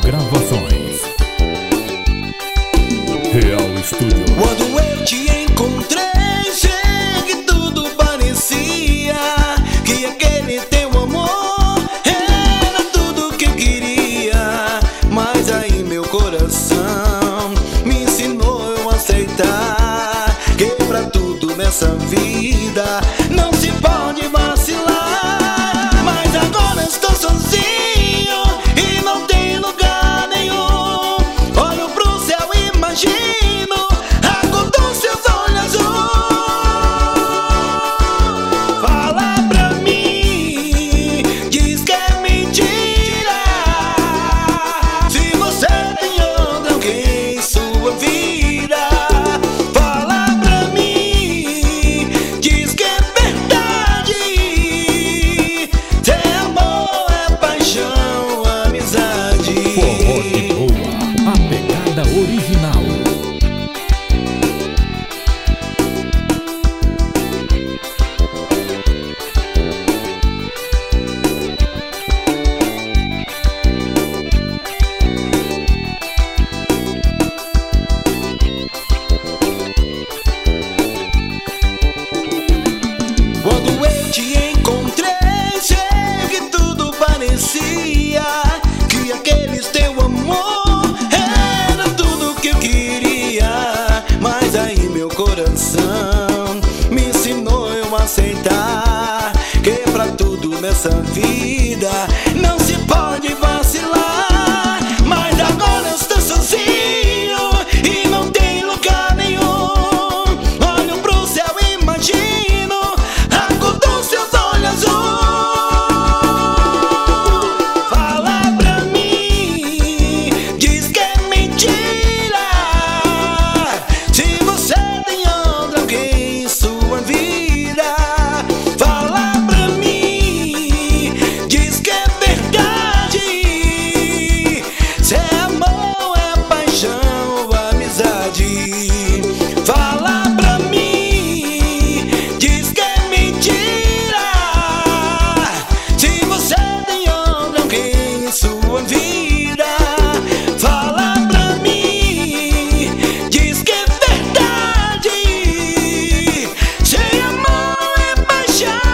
Gravações. Real Studio. Quando eu te encontrei, sei que tudo parecia que aquele teu amor era tudo que eu queria. Mas aí meu coração me ensinou a aceitar que pra tudo nessa vida não se pode vacilar. Mas agora estou sozinho e não tem lugar nenhum. Olho pro céu e imagino a cor dos seus olhos azul. Fala pra mim, diz que é mentira. Se você tem outro alguém em sua vida, fala pra mim, diz que é verdade. Se é amor, é paixão, amizade. Forró de boa, a pegada original. Quando eu te encontrei, sei que tudo parecia que aquele teu amor era tudo que eu queria. Mas aí meu coração me ensinou a aceitar que pra tudo nessa vida não se pode vacilar. Mas agora eu estou sozinho e não tem lugar nenhum. Olho pro céu e imagino a cor dos seus olhos azul. Fala pra mim, diz que é mentira. Se você tem outro alguém em sua vida, fala pra mim, diz que é verdade. Se é amor, é paixão, amizade. Fala pra mim, diz que é mentira. Se você tem outro alguém em sua vida, fala pra mim, diz que é verdade. Se amor é paixão,